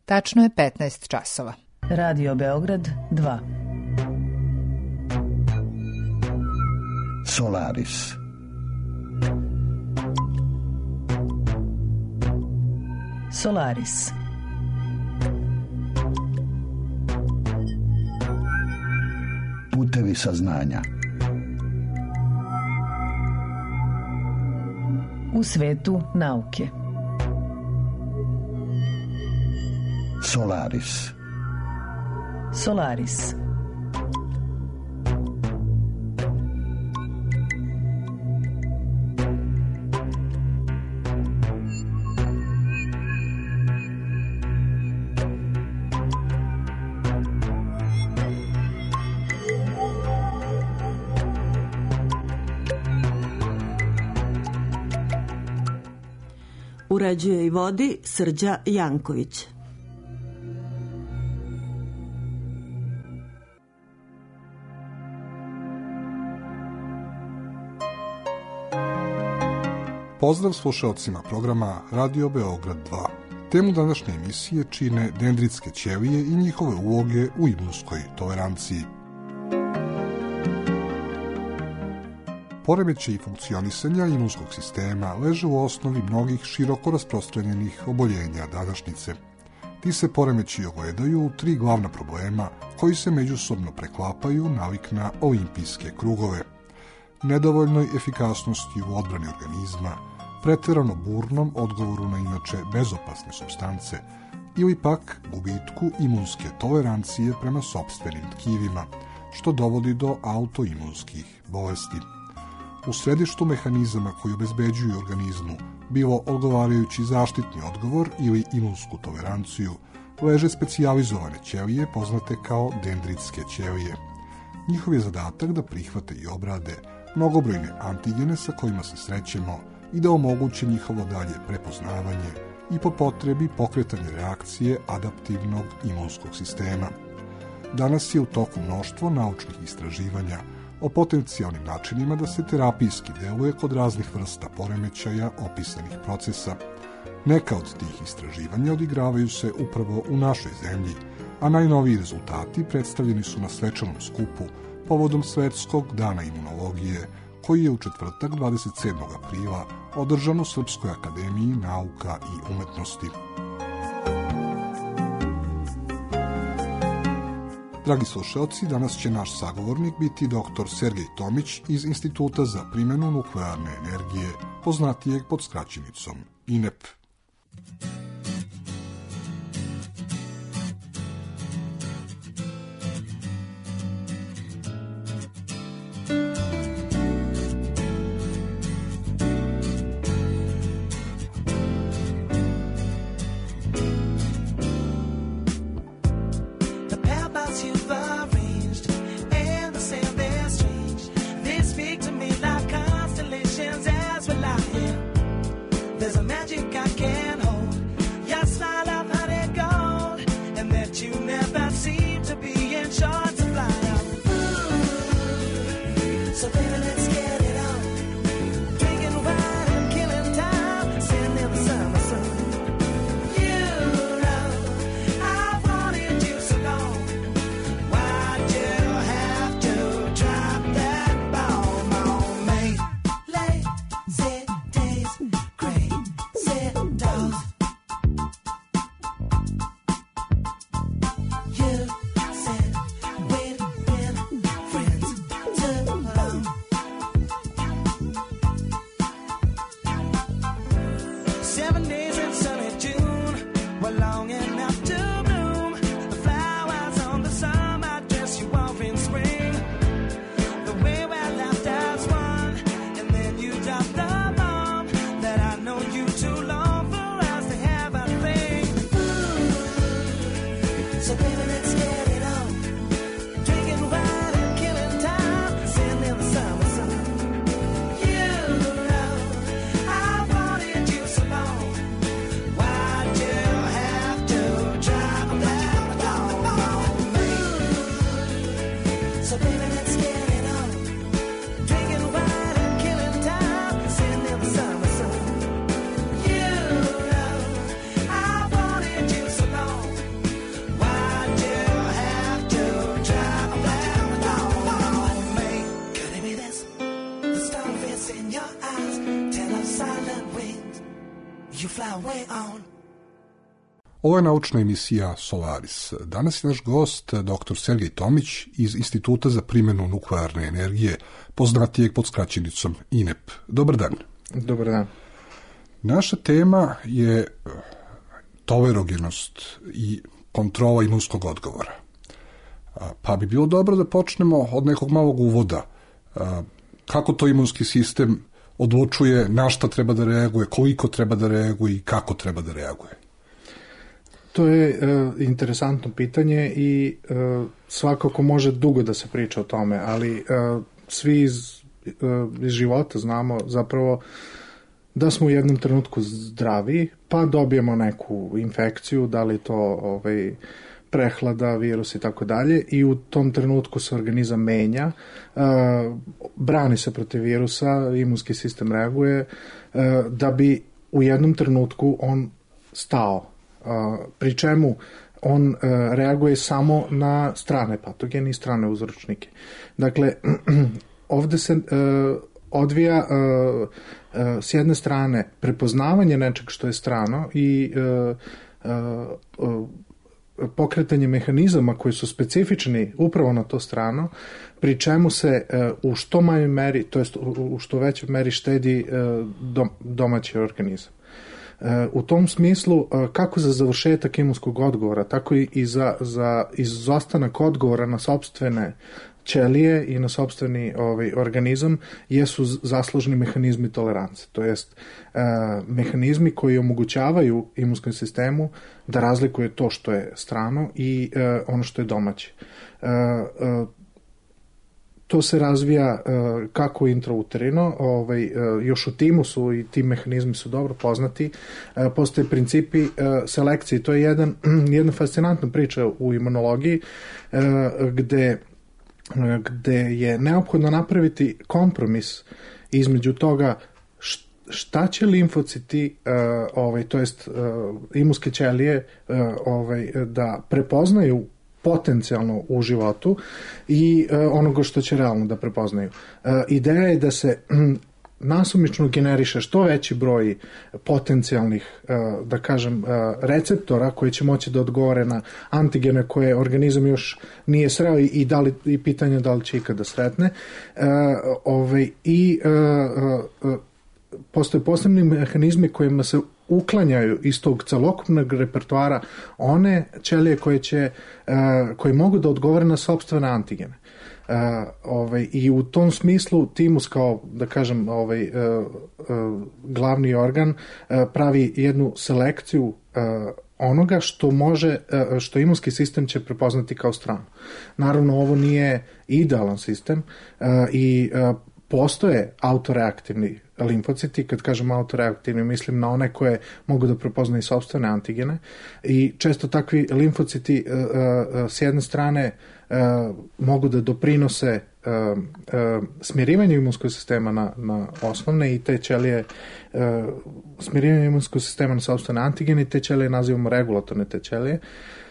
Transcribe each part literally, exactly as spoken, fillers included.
Tačno je petnaest časova. Radio Beograd dva. Solaris. Solaris. Putevi saznanja. U svetu nauke. Solaris. Solaris. Uređuje i vodi Srđa Janković. Pozdrav slušaocima programa Radio Beograd dva. Temu današnje emisije čine dendritske ćelije i njihove uloge u imunskoj toleranciji. Poremećaji funkcionisanja imunskog sistema leže u osnovi mnogih široko rasprostranjenih oboljenja današnjice. Ti se poremećaji ogledaju u tri glavna problema koji se međusobno preklapaju nalik na olimpijske krugove. Nedovoljnoj efikasnosti u odbrani organizma, pretjerano burnom odgovoru na inače bezopasne supstance ili pak gubitku imunske tolerancije prema sopstvenim tkivima, što dovodi do autoimunskih bolesti. U središtu mehanizama koji obezbeđuju organizmu bilo odgovarajući zaštitni odgovor ili imunsku toleranciju, leže specijalizovane ćelije poznate kao dendritske ćelije. Njihov je zadatak da prihvate i obrade mnogobrojne antigene sa kojima se srećemo i da omoguće njihovo dalje prepoznavanje i po potrebi pokretanje reakcije adaptivnog imunskog sistema. Danas je u toku mnoštvo naučnih istraživanja o potencijalnim načinima da se terapijski deluje kod raznih vrsta poremećaja opisanih procesa. Neka od tih istraživanja odigravaju se upravo u našoj zemlji, a najnoviji rezultati predstavljeni su na svečanom skupu povodom Svetskog dana imunologije, koji je u četvrtak dvadeset sedmog aprila održan u Srpskoj akademiji nauka i umetnosti. Dragi slušalci, danas će naš sagovornik biti doktor Sergej Tomić iz Instituta za primjenu nuklearne energije, poznatijeg pod skraćenicom I N E P. There's a magic I can't hold. Ovo je naučna emisija Solaris. Danas je naš gost doktor Sergej Tomić iz Instituta za primjenu nuklearne energije, poznatijeg pod skraćenicom I N E P. Dobar dan. Dobar dan. Naša tema je tolerogenost i kontrola imunskog odgovora. Pa bi bilo dobro da počnemo od nekog malog uvoda. Kako to imunski sistem odlučuje, na šta treba da reaguje, koliko treba da reaguje i kako treba da reaguje? To je e, interesantno pitanje i e, svakako može dugo da se priča o tome, ali e, svi iz, e, iz života znamo zapravo da smo u jednom trenutku zdravi, pa dobijemo neku infekciju, da li to ovaj, prehlada, virus i tako dalje, i u tom trenutku se organizam menja, e, brani se protiv virusa, imunski sistem reaguje, e, da bi u jednom trenutku on stao. Uh, pri čemu on uh, reaguje samo na strane patogene i strane uzročnike. Dakle, ovde se uh, odvija uh, uh, s jedne strane prepoznavanje nečeg što je strano i uh, uh, uh, pokretanje mehanizama koji su specifični upravo na to strano, pri čemu se uh, u što manjoj meri, to jest u, u što većoj meri štedi uh, dom, domaći organizam. U tom smislu, kako za završetak imunskog odgovora, tako i za, za izostanak odgovora na sopstvene ćelije i na sopstveni ovaj, organizam jesu zaslužni mehanizmi tolerance, to jest e, mehanizmi koji omogućavaju imunskom sistemu da razlikuje to što je strano i e, ono što je domaće. E, e, To se razvija uh, kako intrauterino, ovaj, uh, još u timusu i ti mehanizmi su dobro poznati. Uh, postoje principi uh, selekcije. To je jedan, jedna fascinantna priča u imunologiji uh, gde, uh, gde je neophodno napraviti kompromis između toga šta će limfociti, uh, ovaj, to jest uh, imunske ćelije uh, ovaj, da prepoznaju potencijalno u životu i uh, onoga što će realno da prepoznaju. Uh, ideja je da se um, nasumično generiše što veći broj potencijalnih, uh, da kažem, uh, receptora koji će moći da odgovore na antigene koje organizam još nije sreo i, da li, i pitanje da li će ikada sretne. Uh, ovaj, I uh, uh, postoje posebni mehanizmi kojima se uklanjaju iz tog celokupnog repertoara one ćelije koje će, uh, koje mogu da odgovore na sopstvene antigene. Uh, ovaj, i u tom smislu timus kao, da kažem, ovaj, uh, uh, glavni organ uh, pravi jednu selekciju uh, onoga što može, uh, što imunski sistem će prepoznati kao strano. Naravno, ovo nije idealan sistem uh, i uh, postoje autoreaktivni limfociti, kad kažem autoreaktivni mislim na one koje mogu da prepoznaju sopstvene antigene i često takvi limfociti uh, uh, s jedne strane uh, mogu da doprinose uh, uh, smirivanju imunskog sistema na, na osnovne i te ćelije uh, smirivanju imunskog sistema na sopstvene antigene i te ćelije nazivamo regulatorne te ćelije.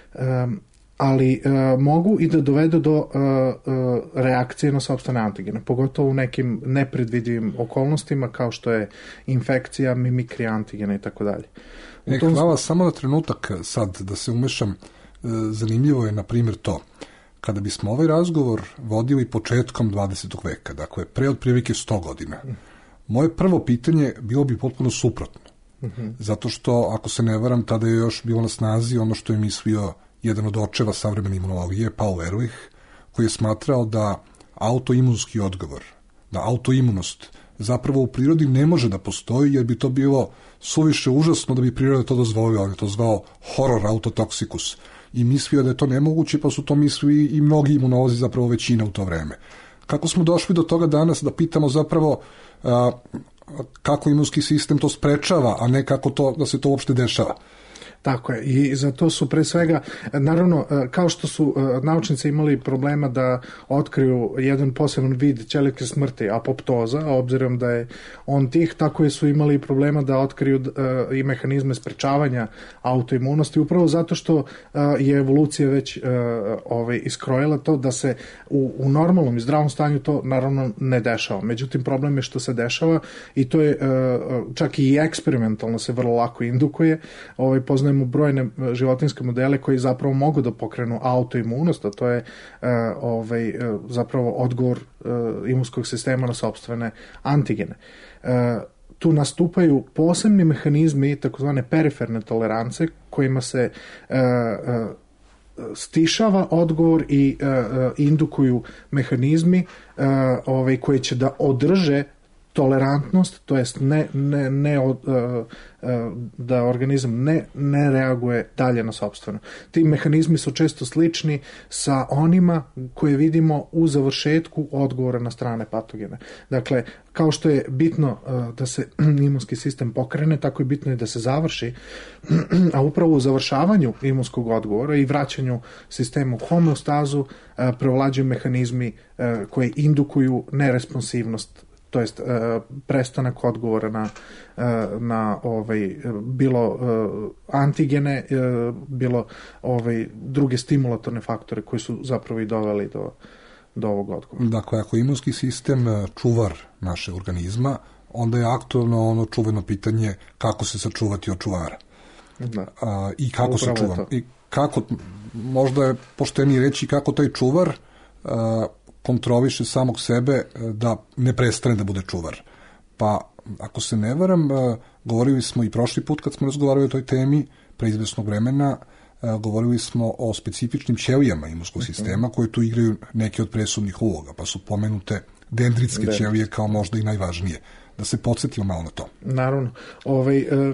Um, ali uh, mogu i da dovedu do uh, uh, reakcije na sopstvene antigene, pogotovo u nekim nepredvidivim okolnostima kao što je infekcija, mimikrija antigena i tako dalje. E, tom... Hvala, samo na trenutak sad da se umešam. Zanimljivo je, na primjer, to. Kada bismo ovaj razgovor vodili početkom dvadesetog veka, dakle, pre otprilike sto godina, moje prvo pitanje bilo bi potpuno suprotno. Uh-huh. Zato što, ako se ne varam, tada je još bilo na snazi ono što je mislio jedan od očeva savremene imunologije, Paul Ehrlich, koji je smatrao da autoimunski odgovor, da autoimunost zapravo u prirodi ne može da postoji, jer bi to bilo suviše užasno da bi priroda to dozvolila. On je to zvao horror autotoxikus i mislio da je to nemoguće, pa su to mislili i mnogi imunolozi, zapravo većina u to vreme. Kako smo došli do toga danas da pitamo zapravo a, kako imunski sistem to sprečava, a ne kako to, da se to uopšte dešava? Tako je, i za to su pre svega, naravno, kao što su naučnici imali problema da otkriju jedan poseban vid ćelijske smrti, apoptoza, obzirom da je on tih, tako su imali problema da otkriju i mehanizme sprečavanja autoimunosti, upravo zato što je evolucija već ovaj, iskrojila to da se u, u normalnom i zdravom stanju to naravno ne dešava. Međutim, problem je što se dešava i to je čak i eksperimentalno se vrlo lako indukuje. Ovaj, poznajemo brojne životinjske modele koji zapravo mogu da pokrenu autoimunost, a to je ovaj, zapravo odgovor imunskog sistema na sopstvene antigene. Tu nastupaju posebni mehanizmi, takozvane periferne tolerance, kojima se stišava odgovor i indukuju mehanizmi ovaj, koji će da održe tolerantnost, to jest ne, ne, ne od, uh, uh, da organizam ne, ne reaguje dalje na sopstveno. Ti mehanizmi su često slični sa onima koje vidimo u završetku odgovora na strane patogene. Dakle, kao što je bitno uh, da se imunski sistem pokrene, tako je bitno i da se završi, a upravo u završavanju imunskog odgovora i vraćanju sistema u homeostazu uh, prevlađuju mehanizmi uh, koji indukuju neresponsivnost, to jest prestanak odgovora na, na ovaj, bilo antigene, bilo ovaj, druge stimulatorne faktore koji su zapravo i doveli do, do ovog odgovora. Dakle, ako je imunski sistem čuvar našeg organizma, onda je aktualno ono čuveno pitanje kako se sačuvati od čuvara. Da. A, I kako Upravo se čuvam. I kako, možda je poštenije reći kako taj čuvar a, kontroliše samog sebe da ne prestane da bude čuvar. Pa, ako se ne varam, govorili smo i prošli put kad smo razgovarali o toj temi, pre izvesnog vremena, govorili smo o specifičnim ćelijama imunskog sistema koje tu igraju neke od presudnih uloga, pa su pomenute dendritske De. ćelije kao možda i najvažnije. Da se podsjetimo malo na to. Naravno. Ovaj, uh...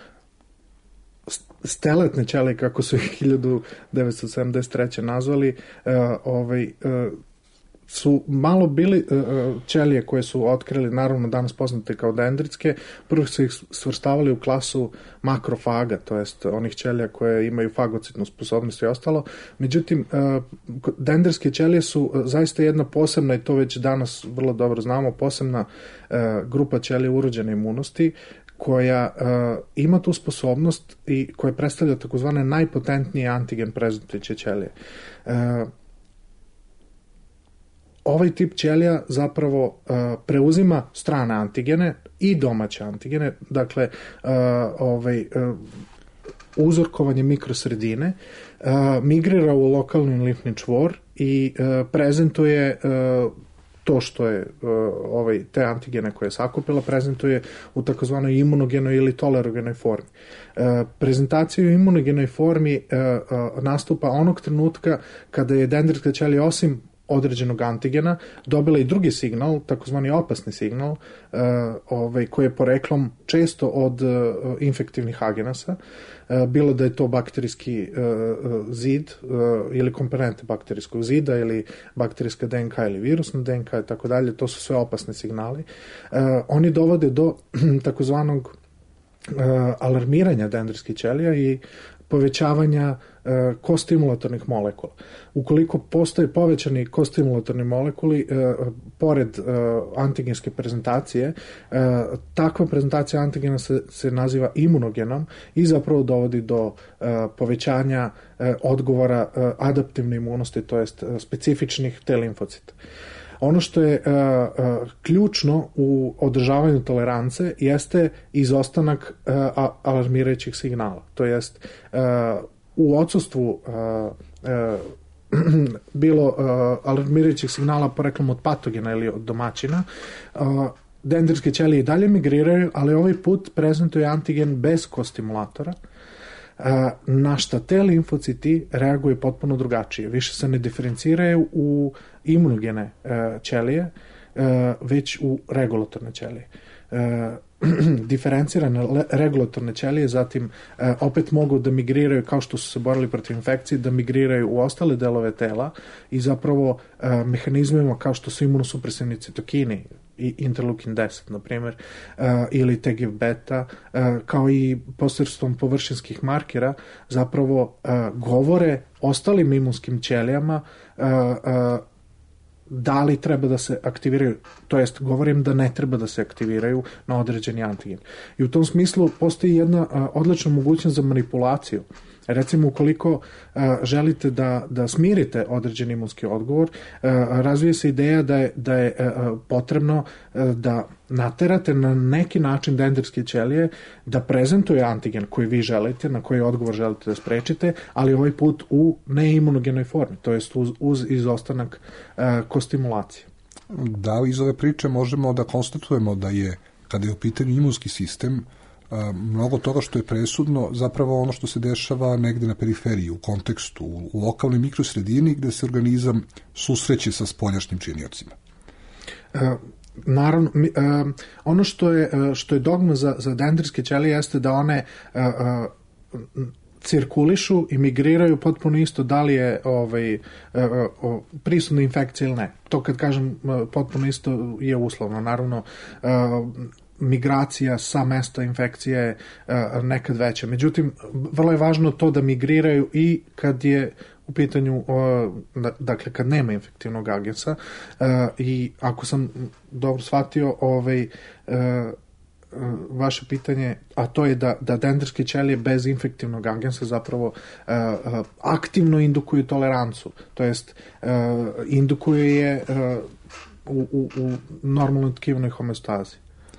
steletne ćelije, kako su ih hiljadu devetsto sedamdeset treće nazvali, uh, ovaj, uh, su malo bili uh, ćelije koje su otkrili, naravno danas poznate kao dendritske, prvo su ih svrstavali u klasu makrofaga, to jest onih ćelija koje imaju fagocitnu sposobnost i ostalo. Međutim, uh, dendritske ćelije su uh, zaista jedna posebna, i to već danas vrlo dobro znamo, posebna uh, grupa ćelija urođene imunosti, koja uh, ima tu sposobnost i koja predstavlja takozvane najpotentnije antigen prezentujuće ćelije. Uh, ovaj tip ćelija zapravo uh, preuzima strane antigene i domaće antigene, dakle uh, ovaj, uh, uzorkovanje mikrosredine, uh, migrira u lokalni limfni čvor i uh, prezentuje uh, to što je uh, ovaj, te antigene koje je sakupila, prezentuje u takozvanoj imunogenoj ili tolerogenoj formi. Uh, prezentacija u imunogenoj formi uh, uh, nastupa onog trenutka kada je dendritska ćelija osim određenog antigena dobila i drugi signal, takozvani opasni signal, uh, ovaj, koji je poreklom često od uh, infektivnih agenasa, uh, bilo da je to bakterijski uh, zid uh, ili komponente bakterijskog zida ili bakterijska D N K ili virusna D N K i tako dalje, to su sve opasni signali. Uh, oni dovode do takozvanog uh, alarmiranja dendritskih ćelija i povećavanja uh, kostimulatornih molekula. Ukoliko postoje povećani kostimulatorni molekuli, uh, pored uh, antigenske prezentacije, uh, takva prezentacija antigena se, se naziva imunogenom i zapravo dovodi do uh, povećanja uh, odgovora uh, adaptivne imunosti, to jest uh, specifičnih T limfocita. Ono što je uh, uh, ključno u održavanju tolerance jeste izostanak uh, alarmirajućih signala. To jest uh, u odsustvu uh, uh, bilo uh, alarmirajućih signala poreklom od patogena ili od domaćina, uh, dendritske ćelije i dalje migriraju, ali ovaj put prezentuje antigen bez kostimulatora, na šta te limfociti reaguju potpuno drugačije. Više se ne diferenciraju u imunogene ćelije, već u regulatorne ćelije. Diferencirane regulatorne ćelije zatim opet mogu da migriraju, kao što su se borili protiv infekcije, da migriraju u ostale delove tela i zapravo mehanizmima kao što su imunosupresivni citokini, i interleukin deset, na primjer, uh, ili T G F beta, uh, kao i posredstvom površinskih markera, zapravo uh, govore ostalim imunskim ćelijama uh, uh, da li treba da se aktiviraju, to jest govorim da ne treba da se aktiviraju na određeni antigen. I u tom smislu postoji jedna a, odlična mogućnost za manipulaciju. Recimo, ukoliko a, želite da, da smirite određeni imunski odgovor, a, razvije se ideja da je, da je a, potrebno a, da naterate na neki način dendritske ćelije da prezentuje antigen koji vi želite, na koji odgovor želite da sprečite, ali ovaj put u neimunogenoj formi, to jest uz, uz izostanak a, kostimulacije. Da, iz ove priče možemo da konstatujemo da je, kada je u pitanju imunski sistem, mnogo toga što je presudno zapravo ono što se dešava negde na periferiji, u kontekstu, u lokalnoj mikrosredini gde se organizam susreće sa spoljašnjim činiocima. Uh, naravno, uh, ono što je, uh, što je dogma za, za dendritske ćelije jeste da one uh, uh, cirkulišu i migriraju potpuno isto da li je ovaj, uh, uh, prisutna infekcija ili ne. To kad kažem uh, potpuno isto je uslovno. Naravno, uh, migracija sa mesta infekcije je uh, nekad veća. Međutim, vrlo je važno to da migriraju i kad je u pitanju, uh, dakle, kad nema infektivnog agensa uh, i ako sam dobro shvatio ovaj, uh, vaše pitanje, a to je da, da dendritske ćelije bez infektivnog agensa zapravo uh, uh, aktivno indukuju tolerancu, to jest uh, indukuju je uh, u, u, u normalnoj tkivnoj homeostazi.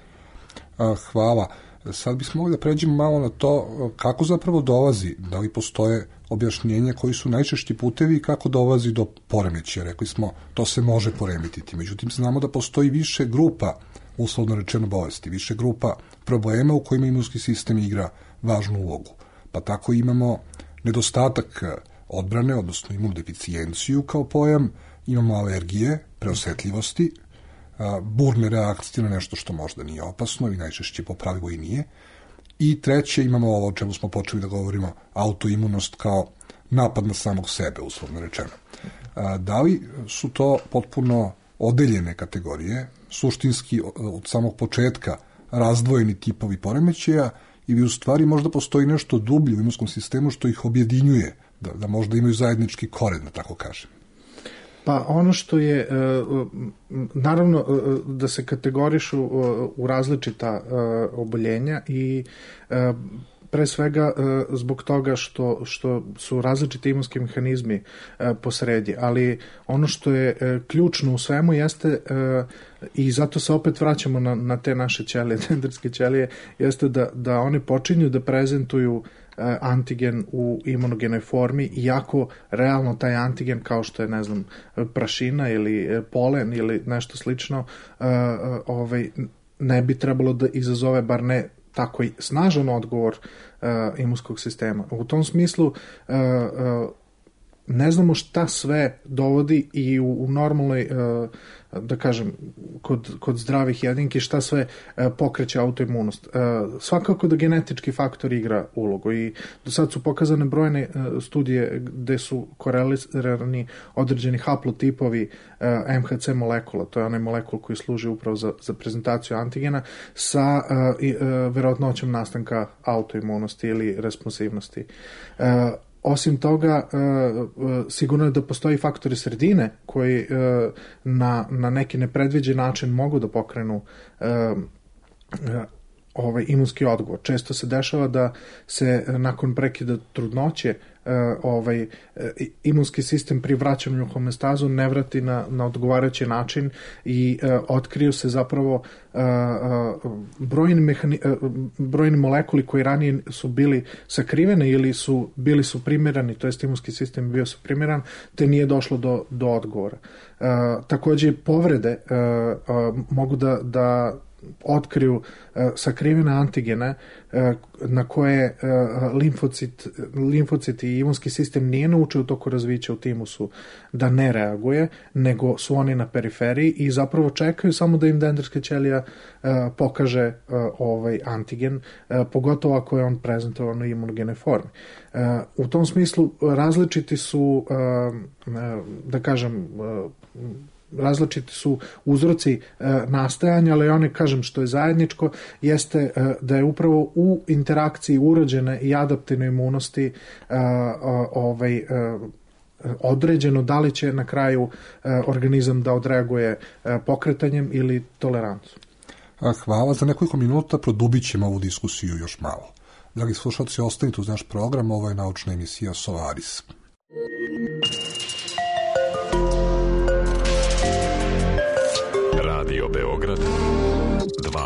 Hvala. Sad bismo mogli da pređemo malo na to kako zapravo dolazi, da li postoje objašnjenja koji su najčešći putevi i kako dolazi do poremećaja. Rekli smo, to se može poremetiti. Međutim, znamo da postoji više grupa, uslovno rečeno, bolesti, više grupa problema u kojima imunski sistem igra važnu ulogu. Pa tako imamo nedostatak odbrane, odnosno imunodeficijenciju kao pojam, imamo alergije, preosetljivosti, burne reakcije na nešto što možda nije opasno i najčešće po pravilu i nije. I treće, imamo ovo o čemu smo počeli da govorimo, autoimunost kao napad na samog sebe, uslovno rečeno. Da li su to potpuno odeljene kategorije, suštinski od samog početka razdvojeni tipovi poremećaja, ili u stvari možda postoji nešto dublje u imunskom sistemu što ih objedinjuje, da, da možda imaju zajednički koren, da tako kažem? Pa ono što je, naravno da se kategorišu u različita oboljenja i pre svega zbog toga što, što su različiti imunski mehanizmi posredi, ali ono što je ključno u svemu jeste, i zato se opet vraćamo na, na te naše ćelije, dendritske ćelije, jeste da, da one počinju da prezentuju antigen u imunogenoj formi, iako realno taj antigen, kao što je, ne znam, prašina ili polen ili nešto slično, ovaj, ne bi trebalo da izazove bar ne tako i snažan odgovor imunskog sistema. U tom smislu ne znamo šta sve dovodi i u, u normalnoj, da kažem, kod, kod zdravih jedinki, šta sve pokreće autoimunost. Svakako da genetički faktor igra ulogu i do sad su pokazane brojne studije gde su korelirani određeni haplotipovi M H C molekula, to je onaj molekul koji služi upravo za, za prezentaciju antigena, sa verovatnoćom nastanka autoimunosti ili responsivnosti. Osim toga, sigurno je da postoji faktori sredine koji na, na neki nepredviđen način mogu da pokrenu ovaj imunski odgovor. Često se dešava da se nakon prekida trudnoće ovaj imunski sistem pri vraćanju u homeostazu ne vrati na, na odgovarajući način i uh, otkriju se zapravo uh, uh, brojni, mehani, uh, brojni molekuli koji ranije su bili sakriveni ili su bili suprimirani, to jest imunski sistem bio suprimiran, te nije došlo do, do odgovora. Uh, takođe, povrede uh, uh, mogu da, da otkriju uh, sakrivene antigene uh, na koje uh, limfocit, limfociti i imunski sistem nije naučio u toku razvića u timusu da ne reaguje, nego su oni na periferiji i zapravo čekaju samo da im dendritska ćelija uh, pokaže uh, ovaj antigen, uh, pogotovo ako je on prezentovan u imunogenoj formi. Uh, u tom smislu različiti su, uh, uh, da kažem, uh, različiti su uzroci nastajanja, ali one, kažem, što je zajedničko, jeste da je upravo u interakciji urođene i adaptivne imunosti ovaj, određeno da li će na kraju organizam da odreaguje pokretanjem ili tolerancom. Hvala. Za nekoliko minuta produbit ćemo ovu diskusiju još malo. Dragi slušalci, ostanite uz naš program, ovo je naučna emisija Solaris. Radio Beograd dva.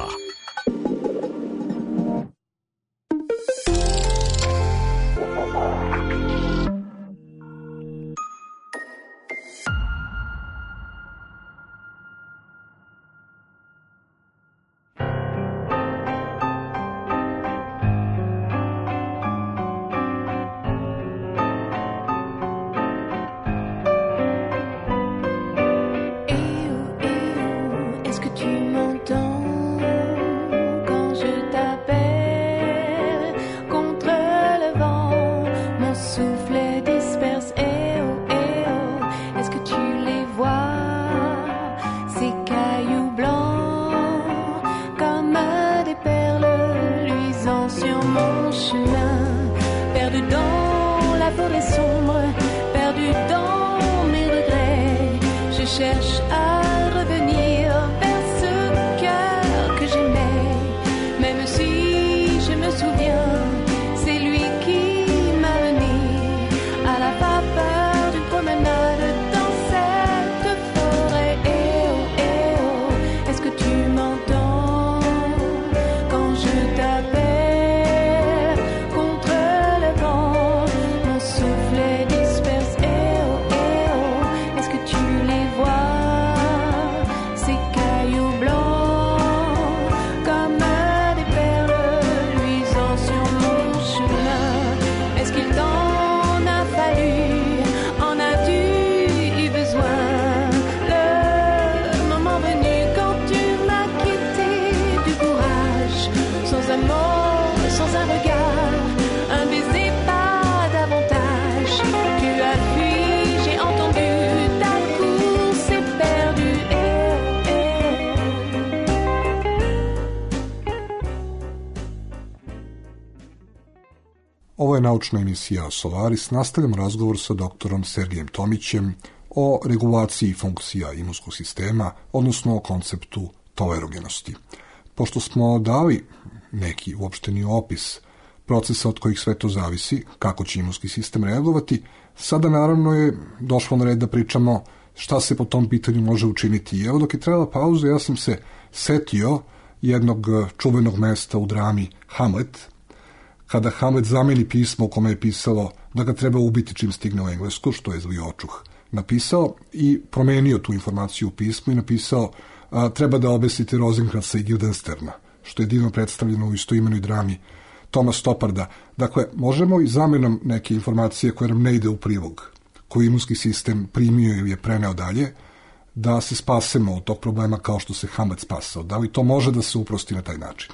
Ovo je naučna emisija Solaris. Nastavljamo razgovor sa doktorom Sergejem Tomićem o regulaciji funkcija imunskog sistema, odnosno o konceptu tolerogenosti. Pošto smo dali neki uopšteni opis procesa od kojih sve to zavisi, kako će imunski sistem reagovati, sada naravno je došlo na red da pričamo šta se po tom pitanju može učiniti. I evo, dok je trebala pauza, ja sam se setio jednog čuvenog mesta u drami Hamlet, kada Hamlet zameni pismo u kome je pisalo da ga treba ubiti čim stigne u Englesku, što je zli očuh napisao, i promenio tu informaciju u pismu i napisao a, treba da obesite Rosenkranza i Guildensterna, što je divno predstavljeno u istoimenoj drami Toma Stopparda. Dakle, možemo i zamenom neke informacije koje nam ne ide u prilog, koju imunski sistem primio ili je preneo dalje, da se spasemo od tog problema kao što se Hamlet spasao. Da li to može da se uprosti na taj način?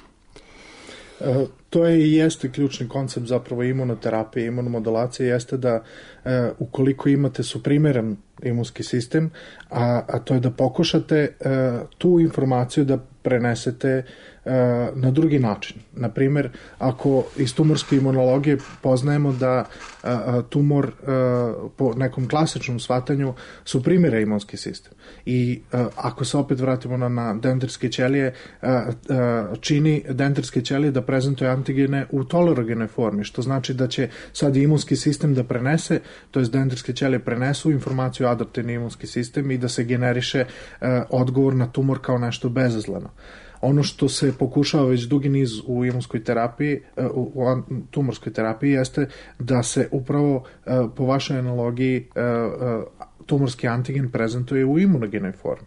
E, to je i jeste ključni koncept zapravo imunoterapije, imunomodulacije, jeste da e, ukoliko imate suprimiran imunski sistem, a, a to je da pokušate e, tu informaciju da prenesete e, na drugi način. Naprimer, ako iz tumorske imunologije poznajemo da a, tumor a, po nekom klasičnom shvatanju suprimira imunski sistem i a, ako se opet vratimo na, na dendritske ćelije, a, a, čini dendritske ćelije da prezentuje antigene u tolerogenoj formi, što znači da će sad imunski sistem da prenese, to jest dendritske ćelije prenesu informaciju adaptivni imunski sistem i da se generiše a, odgovor na tumor kao nešto bezazleno. Ono što se pokušava već dugi niz u imunskoj terapiji, u tumorskoj terapiji, jeste da se upravo po vašoj analogiji tumorski antigen prezentuje u imunogenoj formi.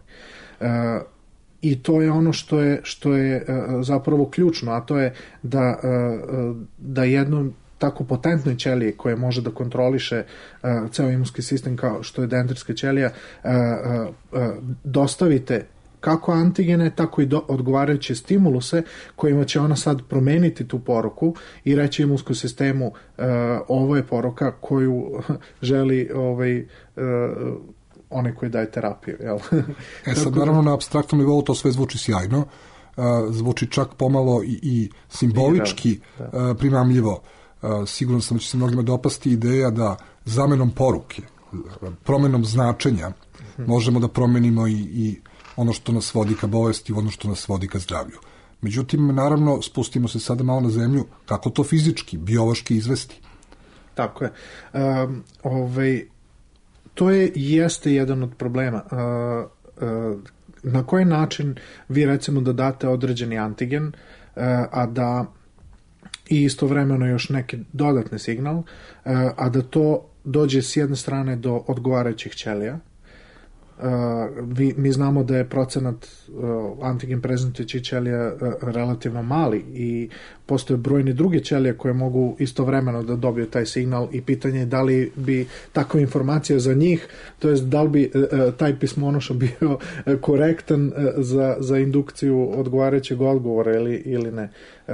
I to je ono što je, što je zapravo ključno, a to je da, da jedno tako potentnoj ćeliji koje može da kontroliše uh, ceo imunski sistem kao što je dendritska ćelija, uh, uh, dostavite kako antigene, tako i do, odgovarajuće stimuluse kojima će ona sad promeniti tu poruku i reći imunskom sistemu uh, ovo je poruka koju želi ovaj, uh, onaj koji daje terapiju. Jel? E sad, naravno, na apstraktnom nivou to sve zvuči sjajno, uh, zvuči čak pomalo i, i simbolički da, da. Uh, primamljivo. Uh, sigurno sam da će se mnogima dopasti ideja da zamenom poruke, promenom značenja, hmm. možemo da promenimo i, i ono što nas vodi ka bolesti, ono što nas vodi ka zdravlju. Međutim, naravno, spustimo se sada malo na zemlju, kako to fizički, biološki izvesti. Tako je. Um, ovaj, to je jeste jedan od problema. Uh, uh, na koji način vi recimo da date određeni antigen, uh, a da i istovremeno još neki dodatni signal, uh, a da to dođe s jedne strane do odgovarajućih ćelija. Uh, vi, mi znamo da je procenat uh, antigen prezentujućih ćelija uh, relativno mali i postoje brojni druge ćelije koje mogu istovremeno da dobiju taj signal i pitanje je da li bi takva informacija za njih, to jest da li bi uh, taj pismonoša bio uh, korektan uh, za, za indukciju odgovarajućeg odgovora ili, ili ne. Uh,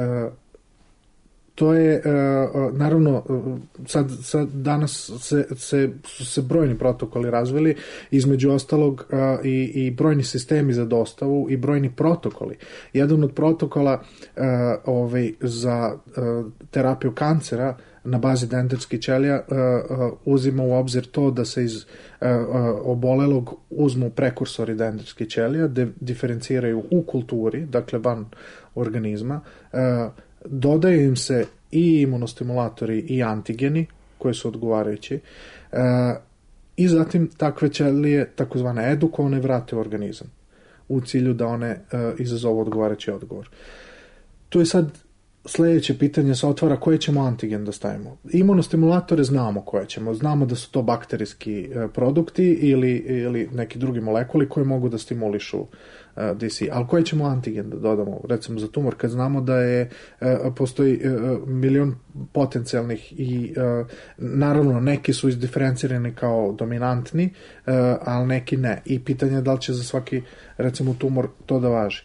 To je, uh, naravno, uh, sad, sad danas se, se, su se brojni protokoli razvili, između ostalog uh, i, i brojni sistemi za dostavu i brojni protokoli. Jedan od protokola uh, ovaj, za uh, terapiju kancera na bazi dendritskih ćelija uh, uh, uzima u obzir to da se iz uh, uh, obolelog uzmu prekursori dendritskih ćelija, de, diferenciraju u kulturi, dakle van organizma, uh, dodaju im se i imunostimulatori i antigeni koji su odgovarajući e, i zatim takve ćelije, takozvane edukovane, vrate u organizam u cilju da one e, izazovu odgovarajući odgovor. Tu je sad sljedeće pitanje se otvara koje ćemo antigen da stavimo. Imunostimulatore znamo koje ćemo. Znamo da su to bakterijski e, produkti ili, ili neki drugi molekuli koji mogu da stimulišu D C, ali koje ćemo antigen da dodamo, recimo za tumor, kad znamo da je postoji milion potencijalnih i naravno neki su izdiferencirani kao dominantni, ali neki ne. I pitanje je da li će za svaki, recimo, tumor to da važi.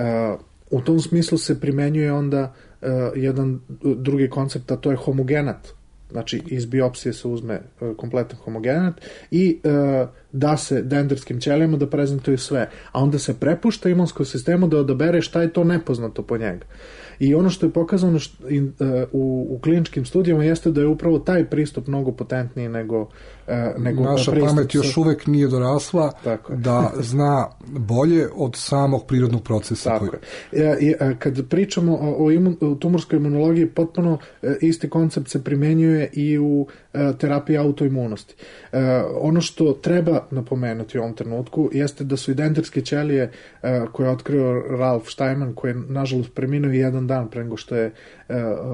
U tom smislu se primenjuje onda jedan drugi koncept, a to je homogenat. Znači, iz biopsije se uzme uh, kompletan homogenat i uh, da se dendritskim ćelijama da prezentuju sve, a onda se prepušta imunskom sistemu da odabere šta je to nepoznato po njega. I ono što je pokazano što, in, uh, u, u kliničkim studijama jeste da je upravo taj pristup mnogo potentniji nego, uh, nego naša pristup. Pamet još sa... uvek nije dorasla da zna bolje od samog prirodnog procesa. Tako koji... je. I, kad pričamo o, o, imun, o tumorskoj imunologiji, potpuno uh, isti koncept se primenjuje i u uh, terapiji autoimunosti. Uh, ono što treba napomenuti u ovom trenutku jeste da su i dendritske ćelije uh, koje je otkrio Ralph Steinman, koji je nažalost preminuo jedan dan pre nego što je uh,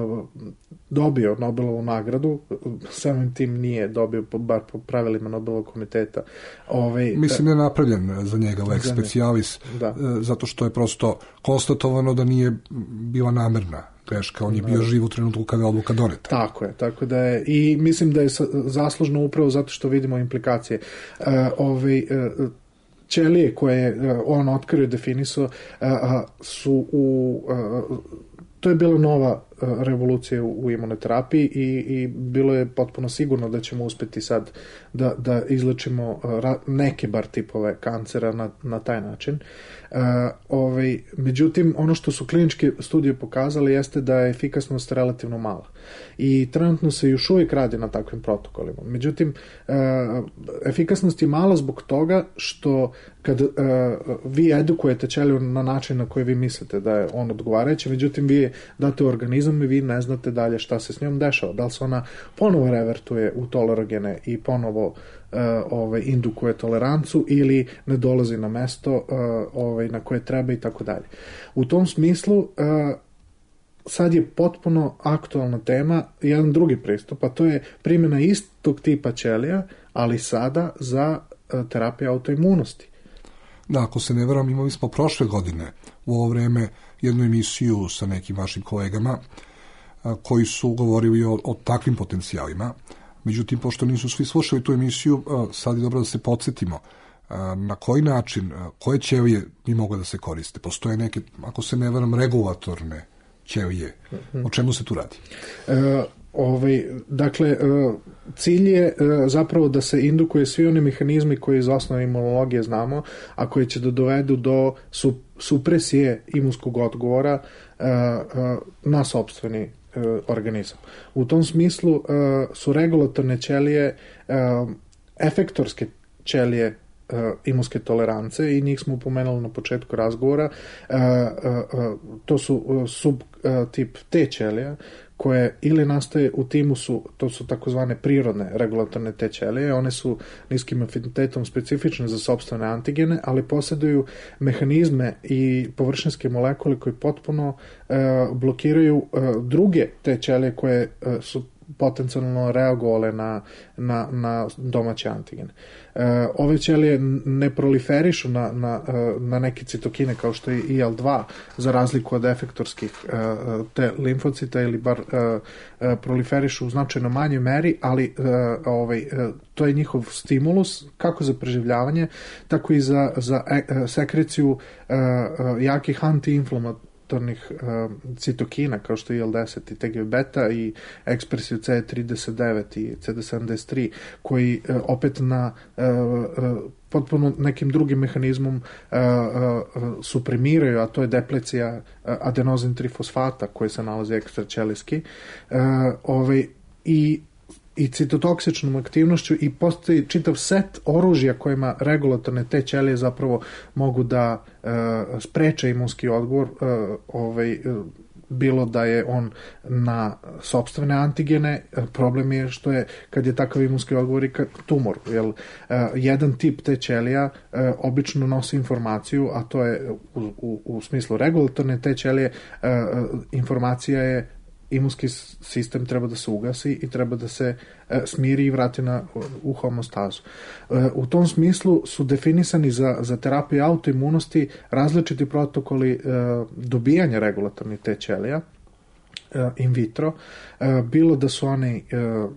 dobio Nobelovu nagradu, samim tim nije dobio, bar po pravilima Nobelovog komiteta. Ove, Mislim da je napravljen za njega lex specialis, da. Zato što je prosto konstatovano da nije bila namerna greška, on je bio živ u trenutku kada je odluka doneta. Tako je, tako da je, i mislim da je zaslužno upravo zato što vidimo implikacije. Uh, ove, uh, ćelije koje je on otkrio i definisao su u... To je bila nova revolucija u imunoterapiji i, i bilo je potpuno sigurno da ćemo uspjeti sad da, da izlečimo neke bar tipove kancera na, na taj način. Uh, ovaj, međutim, ono što su kliničke studije pokazali jeste da je efikasnost relativno mala. I trenutno se još uvijek radi na takvim protokolima. Međutim, uh, efikasnost je mala zbog toga što kad uh, vi edukujete ćeliju na način na koji vi mislite da je on odgovarajući, međutim vi date u organizam i vi ne znate dalje šta se s njom dešava. Da li se ona ponovo revertuje u tolerogene i ponovo uh, ovaj, indukuje tolerancu ili ne dolazi na mesto uh, ovaj, na koje treba i tako dalje. U tom smislu uh, sad je potpuno aktualna tema jedan drugi pristup, a to je primjena istog tipa ćelija, ali sada za uh, terapiju autoimunosti. Da, ako se ne varam, imali smo prošle godine u ovo vreme jednu emisiju sa nekim vašim kolegama a, koji su govorili o, o takvim potencijalima. Međutim, pošto nisu svi slušali tu emisiju, a, sad je dobro da se podsjetimo a, na koji način, a, koje ćelije bi mogle da se koriste. Postoje neke, ako se ne varam, regulatorne ćelije. O čemu se tu radi? E, Ovaj, dakle, cilj je zapravo da se indukuje svi oni mehanizmi koje iz osnovne imunologije znamo, a koji će da dovedu do supresije imunskog odgovora na sopstveni organizam. U tom smislu su regulatorne ćelije efektorske ćelije imunske tolerance i njih smo upomenuli na početku razgovora. To su subtip T ćelija koje ili nastaje u timusu, to su takozvane prirodne regulatorne T ćelije, one su niskim afinitetom specifične za sopstvene antigene, ali posjeduju mehanizme i površinske molekule koji potpuno blokiraju druge T ćelije koje su potencijalno reagovale na, na, na domaće antigene. E, ove ćelije ne proliferišu na, na, na neke citokine kao što je I L dva, za razliku od efektorskih e, te limfocita, ili bar e, e, proliferišu u značajno manjoj meri, ali e, ovaj, e, to je njihov stimulus kako za preživljavanje, tako i za, za e, sekreciju e, e, jakih antiinflamatornih tornih uh, citokina kao što je I L deset i T G beta i ekspresiju C trideset devet i C D sedamdeset tri koji uh, opet na uh, uh, potpuno nekim drugim mehanizmom uh, uh, suprimiraju, a to je deplecija uh, adenozin trifosfata koji se nalazi ekstraćelijski uh, ovaj, i i citotoksičnom aktivnošću i postoji čitav set oružja kojima regulatorne te ćelije zapravo mogu da e, spreče imunski odgovor, e, ovaj, bilo da je on na sopstvene antigene. Problem je što je kad je takav imunski odgovor i tumor, jer e, jedan tip te ćelija e, obično nosi informaciju, a to je u, u, u smislu regulatorne te ćelije, e, informacija je imunski sistem treba da se ugasi i treba da se e, smiri i vrati na, u homeostazu. E, u tom smislu su definisani za, za terapiju autoimunosti različiti protokoli e, dobijanja regulatornih te ćelija e, in vitro, e, bilo da su oni e,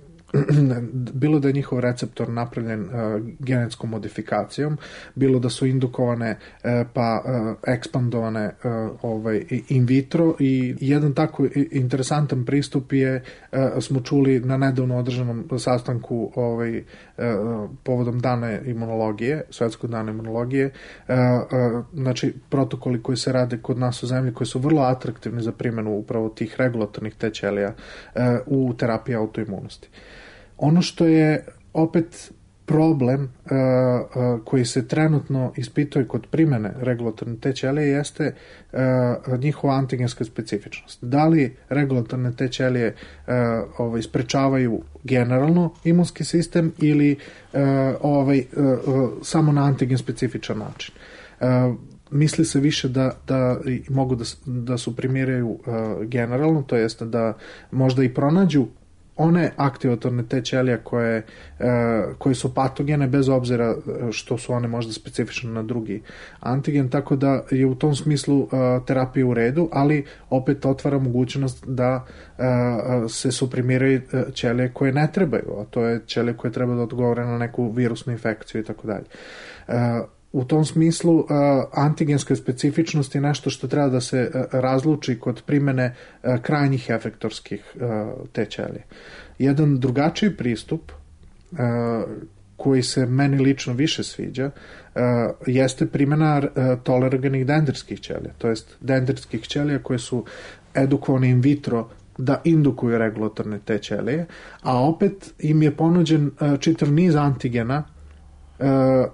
bilo da je njihov receptor napravljen uh, genetskom modifikacijom, bilo da su indukovane uh, pa uh, ekspandovane uh, ovaj, in vitro, i jedan tako interesantan pristup je, uh, smo čuli na nedavno održanom sastanku ovaj, uh, povodom dana imunologije, svetskog dana imunologije, uh, uh, znači protokoli koji se rade kod nas u zemlji koji su vrlo atraktivni za primjenu upravo tih regulatornih te ćelija uh, u terapiji autoimunosti. Ono što je opet problem uh, uh, koji se trenutno ispituje kod primjene regulatorne te ćelije jeste uh, njihova antigenska specifičnost. Da li regulatorne te ćelije uh, ovaj, sprečavaju generalno imunski sistem ili uh, ovaj, uh, uh, samo na antigen specifičan način. Uh, misli se više da, da mogu da, da suprimiraju uh, generalno, to jest da možda i pronađu one aktivatorne te ćelije koje, e, koje su patogene bez obzira što su one možda specifične na drugi antigen, tako da je u tom smislu e, terapija u redu, ali opet otvara mogućnost da e, se suprimiraju ćelije koje ne trebaju, a to je ćelije koje treba da odgovore na neku virusnu infekciju i tako dalje. U tom smislu uh, antigenska specifičnost je nešto što treba da se uh, razluči kod primjene uh, krajnjih efektorskih uh, te ćelije. Jedan drugačiji pristup uh, koji se meni lično više sviđa uh, jeste primjena uh, tolerogenih dendritskih ćelija, to jest dendritskih ćelija koje su edukovane in vitro da indukuju regulatorne te ćelije, a opet im je ponuđen uh, čitav niz antigena uh,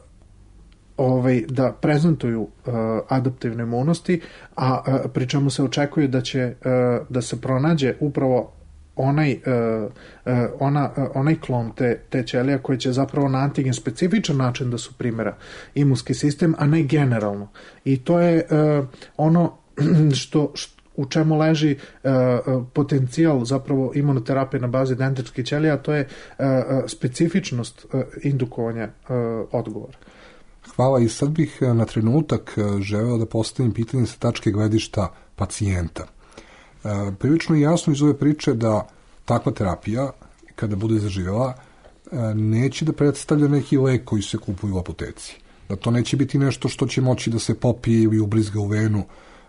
ovaj, da prezentuju uh, adaptivne imunosti, a uh, pri čemu se očekuje da će uh, da se pronađe upravo onaj, uh, uh, ona, uh, onaj klon te, te ćelija koji će zapravo na antigen specifičan način da suprimira imunski sistem, a ne generalno. I to je uh, ono što, što u čemu leži uh, potencijal zapravo imunoterapije na bazi dendritskih ćelija, a to je uh, specifičnost uh, indukovanja uh, odgovora. Hvala, i sad bih na trenutak želeo da postavim pitanje sa tačke gledišta pacijenta. Prilično jasno iz ove priče da takva terapija, kada bude zaživjela, neće da predstavlja neki lek koji se kupuje u apoteci. Da to neće biti nešto što će moći da se popije ili ubrizga u venu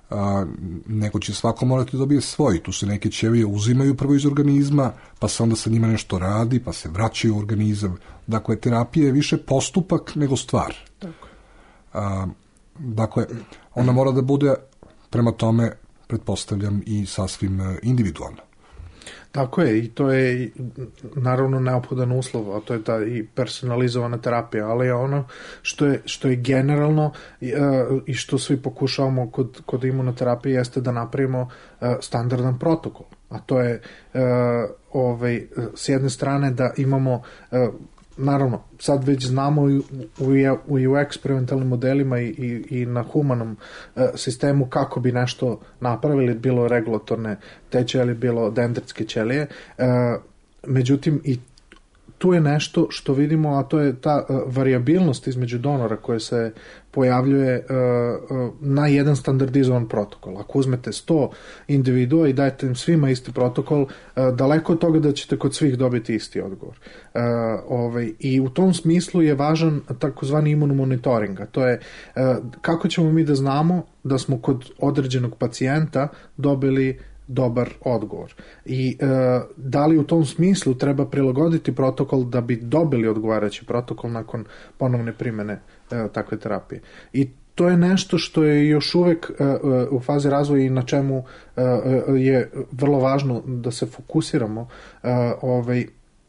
a, nego će svako morati da dobije svoj. Tu se neke ćelije uzimaju prvo iz organizma, pa se onda sa njima nešto radi, pa se vraćaju u organizam. Dakle, terapija je više postupak nego stvar. Tako. A, dakle, ona mora da bude prema tome, pretpostavljam, i sasvim individualna. Tako je, i to je naravno neophodan uslov, a to je ta i personalizovana terapija, ali je ono što je, što je generalno i što svi pokušavamo kod, kod imunoterapije jeste da napravimo standardan protokol, a to je ovaj, s jedne strane da imamo, naravno, sad već znamo u, u, u eksperimentalnim modelima i, i, i na humanom e, sistemu kako bi nešto napravili, bilo regulatorne te ćelije, bilo dendritske ćelije. E, međutim, i tu je nešto što vidimo, a to je ta uh, variabilnost između donora koja se pojavljuje uh, uh, na jedan standardizovan protokol. Ako uzmete sto individua i dajete im svima isti protokol, uh, daleko od toga da ćete kod svih dobiti isti odgovor. Uh, ovaj, I u tom smislu je važan takozvani imunomonitoring, a to je uh, kako ćemo mi da znamo da smo kod određenog pacijenta dobili dobar odgovor. I e, da li u tom smislu treba prilagoditi protokol da bi dobili odgovarajući protokol nakon ponovne primene e, takve terapije. I to je nešto što je još uvek e, u fazi razvoja i na čemu e, je vrlo važno da se fokusiramo, e, ovaj,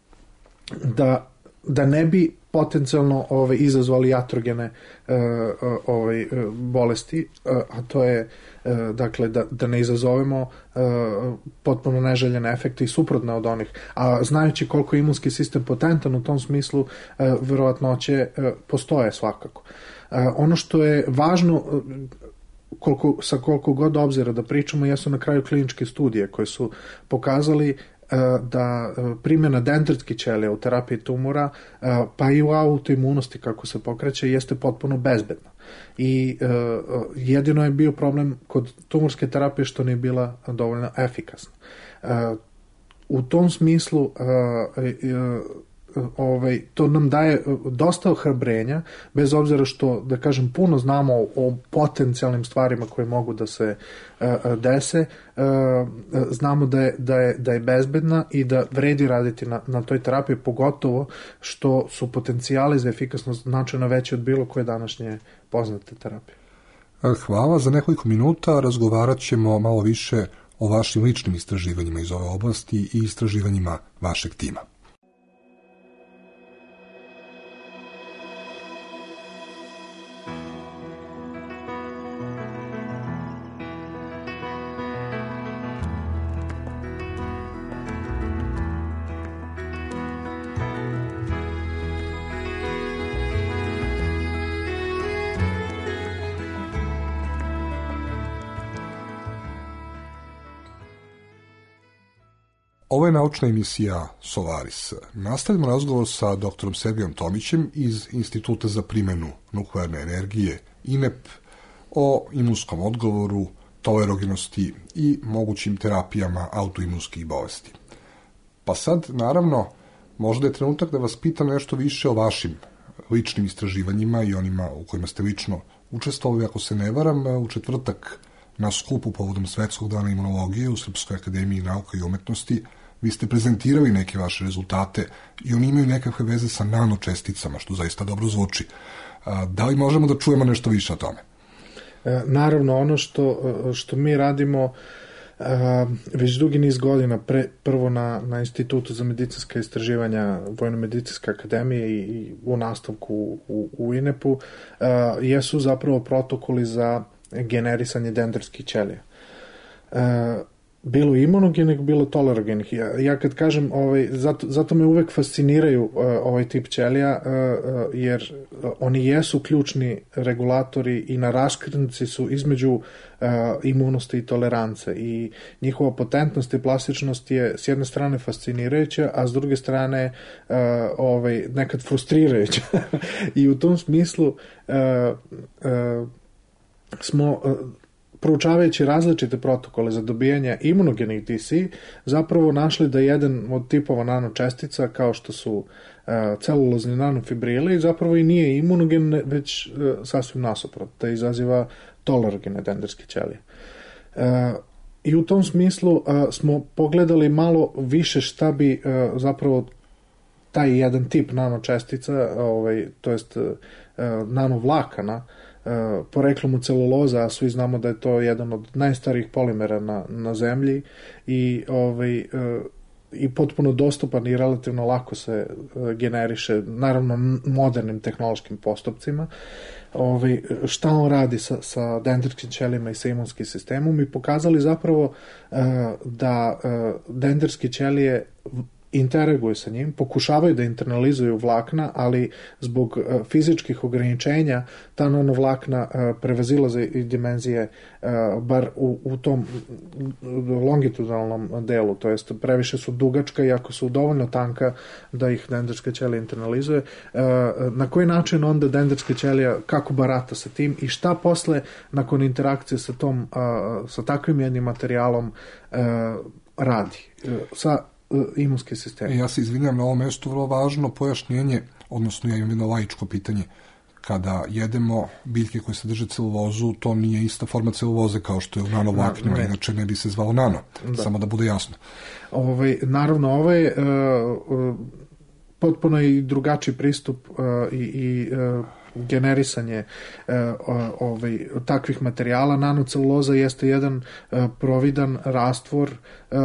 da, da ne bi potencijalno ovaj, izazvali iatrogene e, ovaj, bolesti, a to je e, dakle da, da ne izazovemo e, potpuno neželjene efekte i suprotne od onih. A znajući koliko je imunski sistem potentan u tom smislu, e, verovatnoće e, postoje svakako. E, ono što je važno, koliko, sa koliko god obzira da pričamo, jesu na kraju kliničke studije koje su pokazali da primjena dendritskih ćelija u terapiji tumora, pa i u autoimunosti kako se pokreće, jeste potpuno bezbedna. I jedino je bio problem kod tumorske terapije što nije bila dovoljno efikasna. U tom smislu ovaj, to nam daje dosta ohrabrenja, bez obzira što, da kažem, puno znamo o, o potencijalnim stvarima koje mogu da se uh, dese, uh, znamo da je, da, je, da je bezbedna i da vredi raditi na, na toj terapiji, pogotovo što su potencijali za efikasnost značajno veći od bilo koje današnje poznate terapije. Hvala. Za nekoliko minuta razgovarat ćemo malo više o vašim ličnim istraživanjima iz ove oblasti i istraživanjima vašeg tima. Ovo je naučna emisija Solaris. Nastavljamo razgovor sa doktorom Sergejom Tomićem iz Instituta za primjenu nuklearne energije I N E P o imunskom odgovoru, tolerogenosti i mogućim terapijama autoimunskih bolesti. Pa sad, naravno, možda je trenutak da vas pitam nešto više o vašim ličnim istraživanjima i onima u kojima ste lično učestvovali, ako se ne varam, u četvrtak na skupu povodom Svetskog dana imunologije u Srpskoj akademiji nauka i umetnosti. Vi ste prezentirali neke vaše rezultate i oni imaju nekakve veze sa nanočesticama, što zaista dobro zvuči. Da li možemo da čujemo nešto više o tome? Naravno, ono što, što mi radimo već dugi niz godina, pre, prvo na, na Institutu za medicinska istraživanja Vojno-medicinske akademije i, i u nastavku u, u I N E P-u, jesu zapravo protokoli za generisanje dendritskih ćelija. Bilo imunogenih, bilo tolerogenih. Ja, ja kad kažem, ovaj, zato, zato me uvek fasciniraju uh, ovaj tip ćelija, uh, uh, jer oni jesu ključni regulatori i na raskrsnici su između uh, imunosti i tolerance i njihova potentnost i plastičnost je s jedne strane fascinirajuća, a s druge strane uh, ovaj, nekad frustrirajuća. I u tom smislu uh, uh, smo uh, proučavajući različite protokole za dobijanje imunogenih D C, zapravo našli da jedan od tipova nanočestica, kao što su uh, celulozni nanofibrili, zapravo i nije imunogen, već uh, sasvim nasuprot, da izaziva tolerogene dendritske ćelije. E, I u tom smislu a, smo pogledali malo više šta bi a, zapravo taj jedan tip nanočestica, ovaj, to jest a, nanovlakana, a, poreklom u celuloza, a svi znamo da je to jedan od najstarijih polimera na, na zemlji i, ovaj, a, i potpuno dostupan i relativno lako se a, generiše, naravno modernim tehnološkim postupcima. Ovaj, šta on radi sa, sa dendritskim ćelijama i sa imunskim sistemom i pokazali zapravo uh, da uh, dendritske ćelije interaguju sa njim, pokušavaju da internalizuju vlakna, ali zbog uh, fizičkih ograničenja ta nanovlakna uh, prevazilaze i dimenzije uh, bar u, u tom longitudinalnom delu, to jest previše su dugačka i ako su dovoljno tanka da ih dendritska ćelija internalizuje. Uh, na koji način onda dendritska ćelija, kako barata sa tim i šta posle nakon interakcije sa tom, uh, sa takvim jednim materijalom uh, radi uh, sa imunski sistem. Ja se izvinjam na ovom mestu, vrlo važno pojašnjenje, odnosno ja imam jedno laičko pitanje. Kada jedemo biljke koje sadrže celulozu, to nije ista forma celuloze kao što je u nanovlaknima, ne. Inače ne bi se zvalo nano, da. Samo da bude jasno. Ovaj, naravno, ovo je uh, uh, potpuno i drugačiji pristup uh, i, i uh, generisanje uh, ovaj, takvih materijala. Nanoceluloza jeste jedan uh, providan rastvor, uh,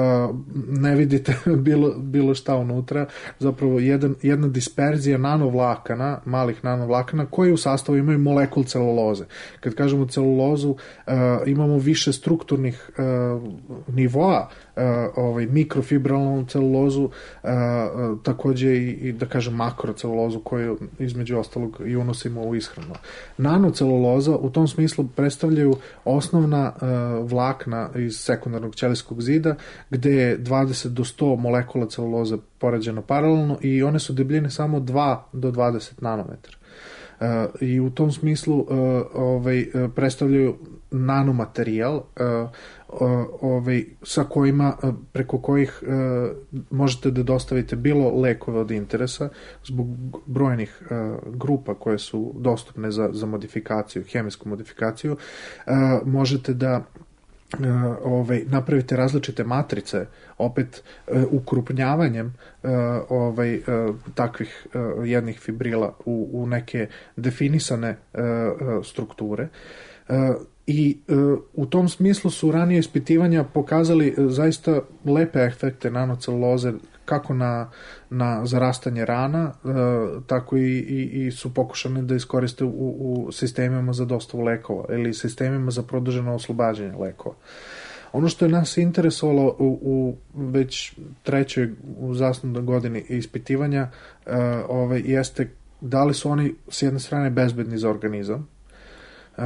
ne vidite bilo, bilo šta unutra, zapravo jedan, jedna disperzija nanovlakana, malih nanovlakana, koji u sastavu imaju molekul celuloze. Kad kažemo celulozu, uh, imamo više strukturnih uh, nivoa, uh, ovaj, mikrofibralnu celulozu, uh, uh, takođe i, i da kažem makrocelulozu koju između ostalog i unosimo u ishranu. Nanoceluloza u tom smislu predstavljaju osnovna uh, vlakna iz sekundarnog ćelijskog zida gde je dvadeset do sto molekula celuloze poređeno paralelno i one su debljine samo dva do dvadeset nanometara. Uh, I u tom smislu uh, ovaj, predstavljaju nanomaterijal uh, ovaj, sa kojima, preko kojih uh, možete da dostavite bilo lekove od interesa zbog brojnih uh, grupa koje su dostupne za, za modifikaciju, hemijsku modifikaciju. Uh, možete da Uh, ovaj, napravite različite matrice opet uh, ukrupnjavanjem uh, ovaj, uh, takvih uh, jednih fibrila u, u neke definisane uh, uh, strukture uh, i uh, u tom smislu su ranije ispitivanja pokazali uh, zaista lepe efekte nanoceluloze kako na, na zarastanje rana, uh, tako i, i, i su pokušane da iskoriste u, u sistemima za dostavu lekova ili sistemima za produženo oslobađanje lekova. Ono što je nas interesovalo u, u već trećoj uzastopnoj godini ispitivanja uh, ovaj, jeste da li su oni s jedne strane bezbedni za organizam, uh,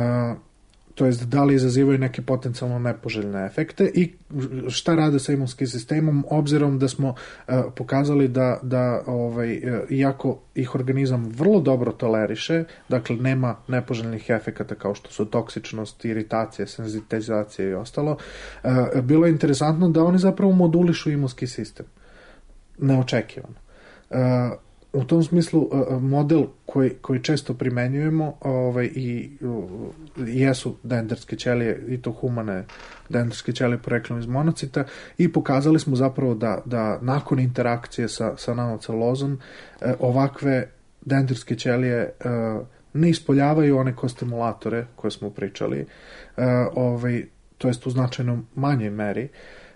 to jest da li izazivaju neke potencijalno nepoželjne efekte i šta rade sa imunskim sistemom, obzirom da smo uh, pokazali da, da ovaj, uh, iako ih organizam vrlo dobro toleriše, dakle nema nepoželjnih efekata kao što su toksičnost, iritacija, senzitizacija i ostalo, uh, bilo je interesantno da oni zapravo modulišu imunski sistem. Neočekivano. Uh, U tom smislu model koji, koji često primenjujemo ovaj, i jesu dendritske ćelije i to humane dendritske ćelije poreklom iz monocita i pokazali smo zapravo da, da nakon interakcije sa, sa nanocelulozom ovakve dendritske ćelije ne ispoljavaju one kostimulatore koje smo pričali, ovaj, to jest u značajno manjoj meri,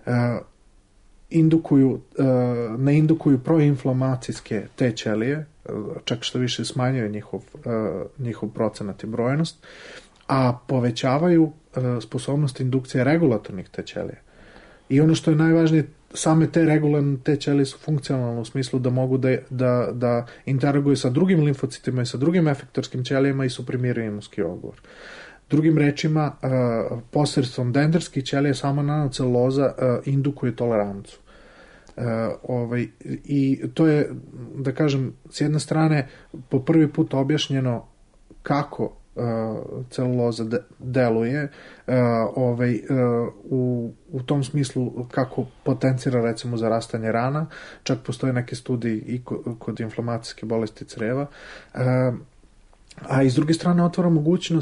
indukuju, ne indukuju proinflamacijske te ćelije, čak što više smanjuje njihov, njihov procenat i brojnost, a povećavaju sposobnost indukcije regulatornih te ćelije. I ono što je najvažnije, same te regularne te ćelije su funkcionalne u smislu da mogu da, da, da interaguju sa drugim limfocitima i sa drugim efektorskim ćelijama i suprimiraju imunski odgovor. Drugim rečima, uh, posredstvom dendritskih ćelija sama nanoceluloza uh, indukuje tolerancu. Uh, ovaj, I to je, da kažem, s jedne strane po prvi put objašnjeno kako uh, celuloza de, deluje, uh, ovaj, uh, u, u tom smislu kako potencira recimo zarastanje rana, čak postoje neke studije i kod, kod inflamacijske bolesti creva, uh, a iz druge strane otvara mogućnost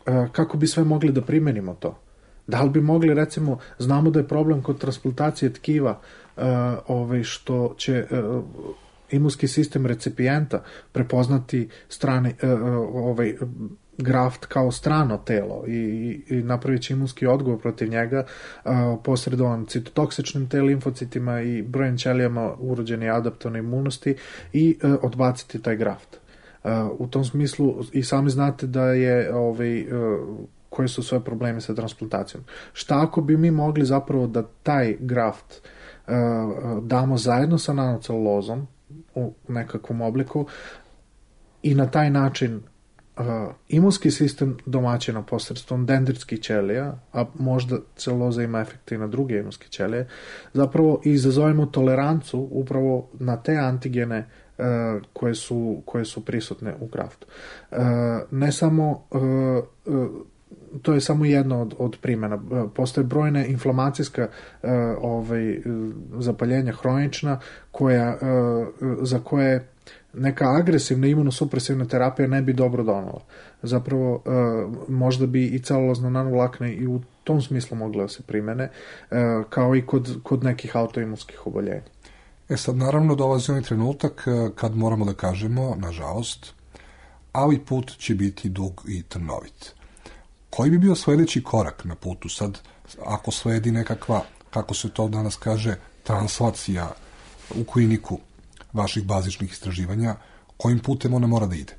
kako bi sve mogli da primenimo to. Da li bi mogli, recimo, znamo da je problem kod transplantacije tkiva ovaj, što će imunski sistem recipijenta prepoznati strani ovaj, graft kao strano telo i, i napravit će imunski odgovor protiv njega posredovan citotoksičnim T limfocitima i brojem ćelijama urođene adaptovne imunosti i odbaciti taj graft. U tom smislu i sami znate da je ovaj, koje su sve problemi sa transplantacijom. Šta ako bi mi mogli zapravo da taj graft uh, damo zajedno sa nanocelulozom u nekakvom obliku i na taj način uh, imunski sistem domaćina posredstvom dendritskih ćelija, a možda celuloza ima efekte i na druge imunske ćelije, zapravo izazovemo tolerancu upravo na te antigene uh, koje, su, koje su prisutne u graftu. Uh, ne samo uh, uh, to je samo jedno od, od primjena. Postoje brojne inflamacijska uh, ovaj, zapaljenja hronična koja, uh, za koje neka agresivna imunosupresivna terapija ne bi dobro donala. Zapravo uh, možda bi i celulozna nanovlakna i u tom smislu mogla da se primene, uh, kao i kod, kod nekih autoimunskih oboljenja. E sad, naravno, dolazi onaj trenutak kad moramo da kažemo, nažalost, ali put će biti dug i trnovit. Koji bi bio sledeći korak na putu sad, ako sledi nekakva, kako se to danas kaže, translacija u kliniku vaših bazičnih istraživanja, kojim putem ona mora da ide?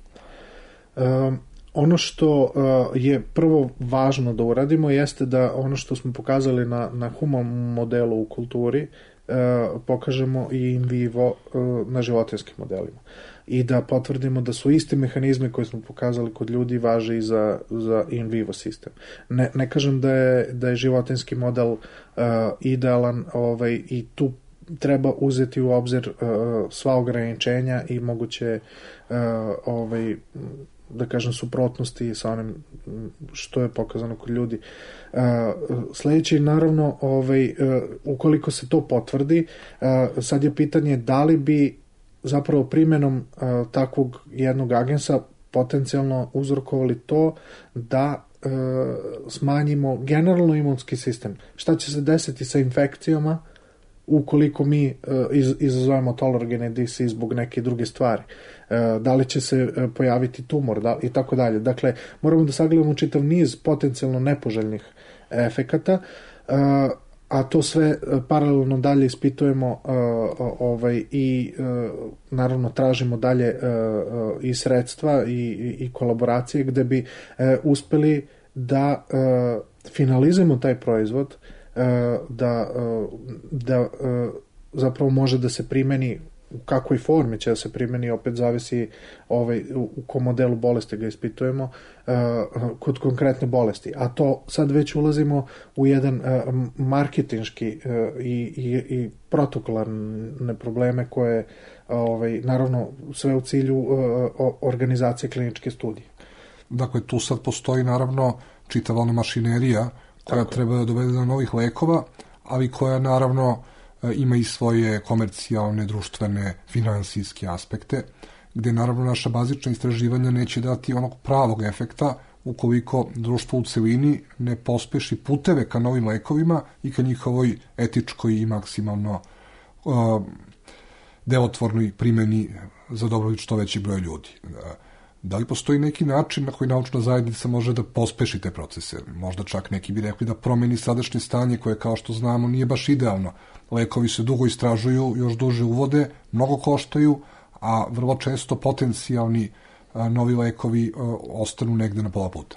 Um, ono što uh, je prvo važno da uradimo jeste da ono što smo pokazali na, na humanom modelu u kulturi uh, pokažemo i in vivo uh, na životinjskim modelima. I da potvrdimo da su isti mehanizmi koje smo pokazali kod ljudi važe i za, za in vivo sistem. Ne, ne kažem da je, da je životinjski model uh, idealan ovaj, i tu treba uzeti u obzir uh, sva ograničenja i moguće uh, ovaj, da kažem suprotnosti sa onim što je pokazano kod ljudi. Uh, sledeći naravno ovaj, uh, ukoliko se to potvrdi, uh, sad je pitanje da li bi zapravo primjenom uh, takvog jednog agensa potencijalno uzrokovali to da uh, smanjimo generalno imunski sistem. Šta će se desiti sa infekcijama ukoliko mi uh, iz, izazovemo tolerogene disise zbog neke druge stvari? Uh, da li će se uh, pojaviti tumor da, i tako dalje. Dakle, moramo da sagledamo čitav niz potencijalno nepoželjnih efekata, uh, a to sve paralelno dalje ispitujemo uh, ovaj, i uh, naravno tražimo dalje uh, i sredstva i, i, i kolaboracije gde bi uh, uspeli da uh, finalizujemo taj proizvod, uh, da, uh, da uh, zapravo može da se primeni u kakvoj formi će da se primeni, opet zavisi ovaj, u kom modelu bolesti ga ispitujemo, uh, kod konkretne bolesti. A to sad već ulazimo u jedan uh, marketinški uh, i, i, i protokolarne probleme koje, ovaj, naravno, sve u cilju uh, organizacije kliničke studije. Dakle, tu sad postoji, naravno, čitava ona mašinerija koja Tako. treba da dovede do novih lekova, ali koja, naravno, ima i svoje komercijalne, društvene, finansijske aspekte, gde naravno naša bazična istraživanja neće dati onog pravog efekta ukoliko društvo u celini ne pospeši puteve ka novim lekovima i ka njihovoj etičkoj i maksimalno uh, delotvornoj primeni za dobrobit što veći broj ljudi. Da li postoji neki način na koji naučna zajednica može da pospeši te procese? Možda čak neki bi rekli da promeni sadašnje stanje koje, kao što znamo, nije baš idealno. Lekovi se dugo istražuju, još duže uvode, mnogo koštaju, a vrlo često potencijalni a, novi lekovi a, ostanu negde na pola puta.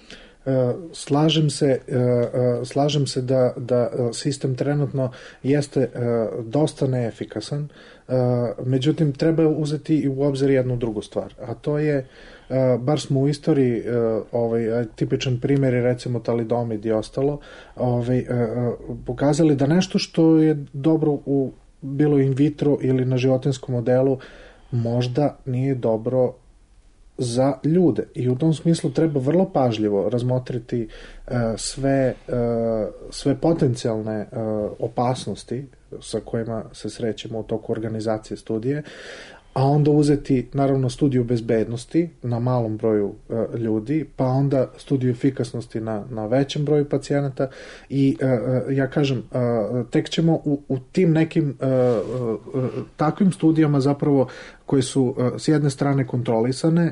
Slažem se, slažem se da, da sistem trenutno jeste dosta neefikasan, međutim treba uzeti i u obzir jednu drugu stvar, a to je, bar smo u istoriji, ovaj, tipičan primjer je recimo talidomid i ostalo, ovaj, pokazali da nešto što je dobro u, bilo in vitro ili na životinjskom modelu možda nije dobro za ljude. I u tom smislu treba vrlo pažljivo razmotriti uh, sve, uh, sve potencijalne uh, opasnosti sa kojima se srećemo u toku organizacije studije, a onda uzeti naravno studiju bezbednosti na malom broju uh, ljudi, pa onda studiju efikasnosti na, na većem broju pacijenata i uh, ja kažem, uh, tek ćemo u, u tim nekim uh, uh, takvim studijama zapravo koje su uh, s jedne strane kontrolisane,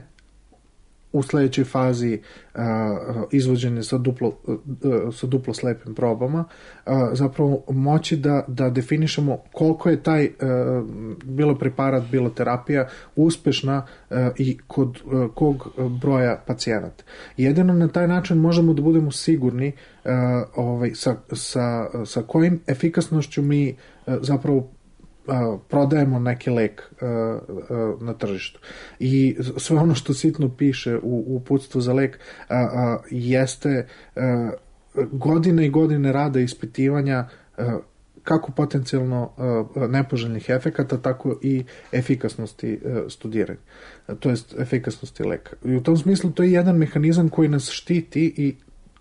u sledećoj fazi uh, izvođenje sa duplo, uh, sa duplo slepim probama, uh, zapravo moći da, da definišemo koliko je taj, uh, bilo preparat, bilo terapija, uspešna uh, i kod uh, kog broja pacijenata. Jedino na taj način možemo da budemo sigurni uh, ovaj, sa, sa, sa kojim efikasnošću mi uh, zapravo Uh, prodajemo neki lek uh, uh, na tržištu. I sve ono što sitno piše u uputstvu za lek uh, uh, jeste uh, godine i godine rada i ispitivanja uh, kako potencijalno uh, nepoželjnih efekata, tako i efikasnosti uh, studiranja. Uh, to jest efikasnosti leka. I u tom smislu to je jedan mehanizam koji nas štiti i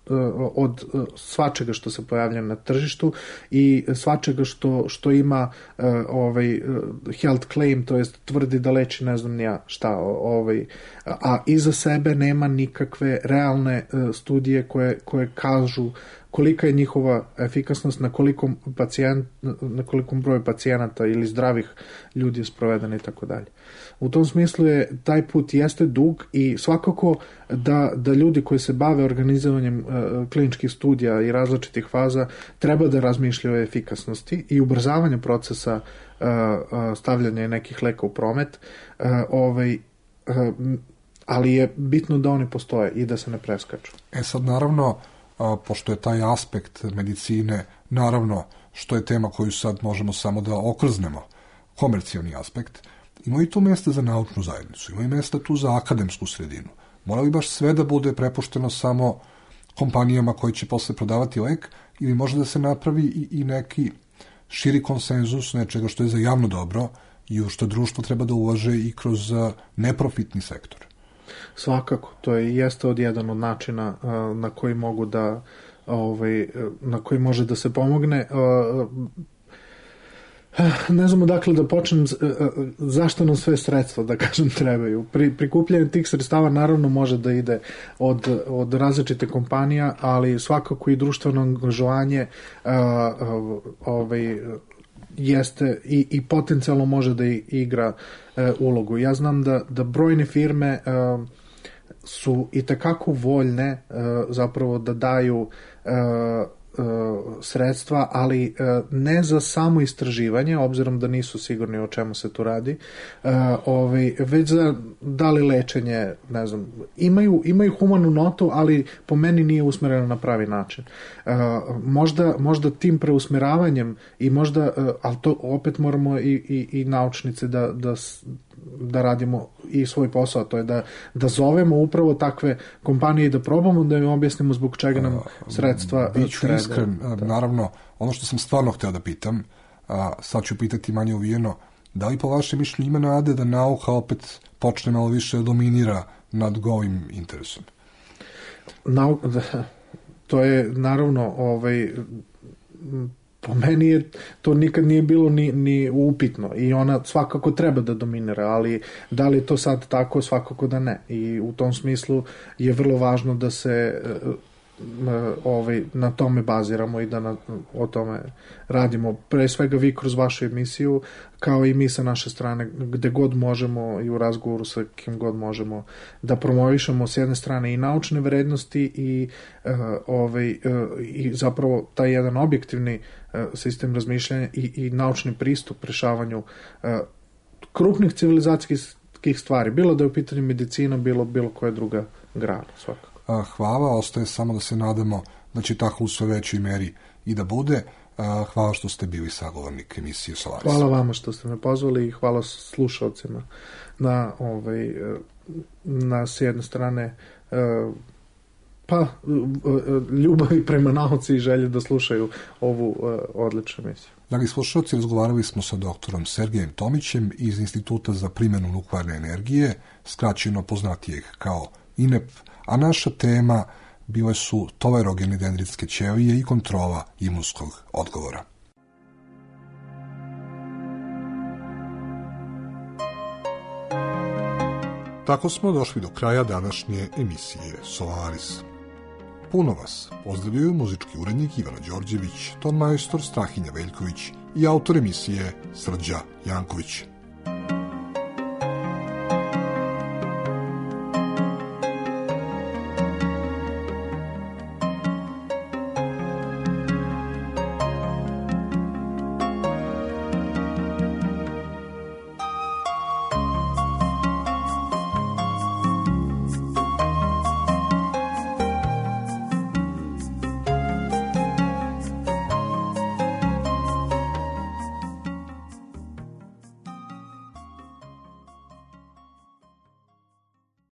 od svačega što se pojavlja na tržištu i svačega što, što ima uh, ovaj health claim, to jest tvrdi da leči ne znam nija šta, ovaj, a iza sebe nema nikakve realne uh, studije koje, koje kažu kolika je njihova efikasnost, na kolikom pacijent, na kolikom broju pacijenata ili zdravih ljudi je sprovedena i tako dalje. U tom smislu je taj put jeste dug i svakako da, da ljudi koji se bave organizovanjem uh, kliničkih studija i različitih faza treba da razmišljaju o efikasnosti i ubrzavanju procesa uh, uh, stavljanja nekih leka u promet, uh, ovaj, uh, ali je bitno da oni postoje i da se ne preskaču. E sad naravno, a, pošto je taj aspekt medicine, naravno što je tema koju sad možemo samo da okrznemo, komercijalni aspekt, ima i tu mesta za naučnu zajednicu, ima i mesta tu za akademsku sredinu. Mora li baš sve da bude prepušteno samo kompanijama koji će posle prodavati lek ili može da se napravi i, i neki širi konsenzus nečega što je za javno dobro i u što društvo treba da ulaže i kroz neprofitni sektor? Svakako, to je jeste od jedan od načina uh, na koji mogu da ovaj, na koji može da se pomogne. Uh, ne znam odakle da počnem, zašto nam sve sredstva, da kažem, trebaju. Pri, prikupljanje tih sredstava naravno može da ide od, od različite kompanija, ali svakako i društveno angažovanje uh, uh, ovaj, jeste i, i potencijalno može da igra uh, ulogu. Ja znam da, da brojne firme uh, su i tekako voljne uh, zapravo da daju uh, sredstva, ali ne za samo istraživanje, obzirom da nisu sigurni o čemu se tu radi, ovaj, već za da li lečenje, ne znam, imaju, imaju humanu notu, ali po meni nije usmereno na pravi način. Možda, možda tim preusmeravanjem i možda, ali to opet moramo i, i, i naučnici da, da da radimo i svoj posao, to je da, da zovemo upravo takve kompanije i da probamo da im objasnimo zbog čega nam sredstva treba. Biću iskren, naravno, ono što sam stvarno hteo da pitam, a sad ću pitati manje uvijeno, da li po vašem mišljenju ima nade da nauka opet počne malo više da dominira nad golim interesom? Nau, to je naravno ovaj, po meni je to nikad nije bilo ni, ni upitno i ona svakako treba da dominira, ali da li je to sad tako, svakako da ne. I u tom smislu je vrlo važno da se ovaj, na tome baziramo i da na, o tome radimo. Pre svega vi kroz vašu emisiju, kao i mi sa naše strane, gde god možemo i u razgovoru sa kim god možemo, da promovišemo s jedne strane i naučne vrednosti i, uh, ovaj, uh, i zapravo taj jedan objektivni uh, sistem razmišljanja i, i naučni pristup rešavanju uh, krupnih civilizacijskih stvari, bilo da je u pitanju medicina, bilo bilo koja druga grana, svakako. Hvala, ostaje samo da se nadamo da će tako u sve većoj meri i da bude. Hvala što ste bili sagovornik emisije Solaris. Hvala vama što ste me pozvali i hvala slušalcima na, ovaj, na s jedne strane pa ljubavi prema nauci i želje da slušaju ovu odličnu emisiju. Dragi slušalci, razgovarali smo sa doktorom Sergejem Tomićem iz Instituta za primjenu nuklearne energije, skraćeno poznatijeg kao I N E P, a naša tema bile su tolerogene dendritske ćelije i kontrola imunskog odgovora. Tako smo došli do kraja današnje emisije Solaris. Puno vas pozdravljaju muzički urednik Ivana Đorđević, ton majstor Strahinja Veljković i autor emisije Srđa Janković.